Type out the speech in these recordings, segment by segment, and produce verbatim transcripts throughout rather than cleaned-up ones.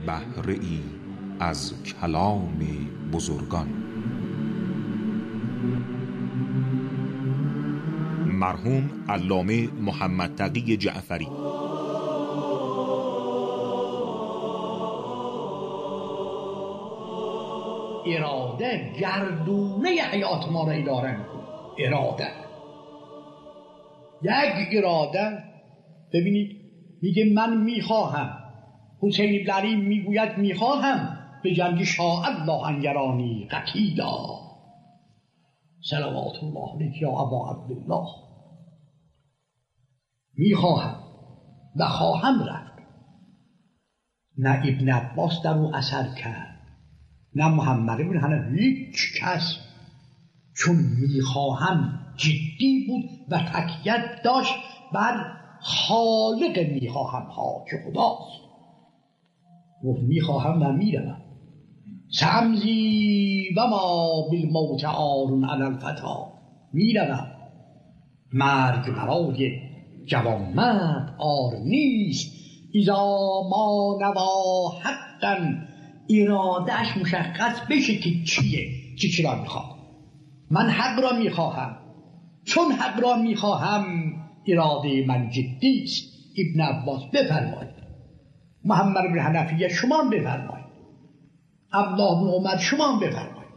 بهره ای از کلام بزرگان. مرحوم علامه محمد تقی جعفری. اراده گردونه حیات ما را اداره میکنه. اراده یک اراده، ببینید میگه من میخواهم، حسین ابن علی میگوید میخواهم به جنگ شاه الله انگرانی قتیلا صلوات الله علیک یا ابا عبدالله. میخواهم و خواهم رفت. نه ابن عباس در او اثر کرد، نه محمد بن حنفی، هیچ کس، چون میخواهم جدی بود و تکیت داشت بر خالق میخواهم ها که خداست. گفت میخواهم و میروم. سمزی و ما بالموت عار علی الفتا، میروم. مرگ برای جوانمرد عار نیست. اذا ما نوا حقا، ارادهش مشخص بشه که چیه، چی چی را میخواد. من حق را میخواهم، چون حق را میخواهم اراده من جدی است. ابن عباس بفرمایید، محمد بن حنفیه شما بفرمایید، عبدالله بن عمر شما بفرمایید.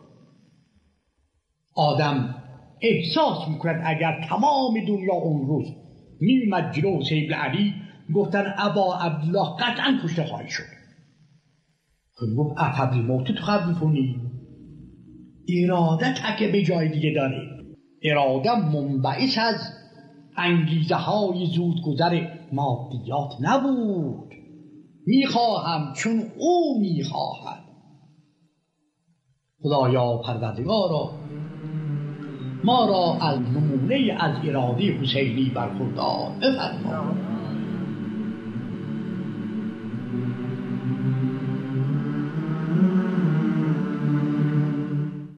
آدم احساس میکند اگر تمام دنیا اون روز میومد جلو حسین بن علی گفتن ابا عبدالله قطعا کشته خواهی شد، گفت افبری موت تو خواهد میکنی. اراده تکه به جای دیگه داره. اراده منبعث از انگیزه های زودگذر مادیات نبود. میخواهم چون او میخواهد. خدایا پروردگارا ما را از نمونه از اراده حسینی برخوردار بفرما.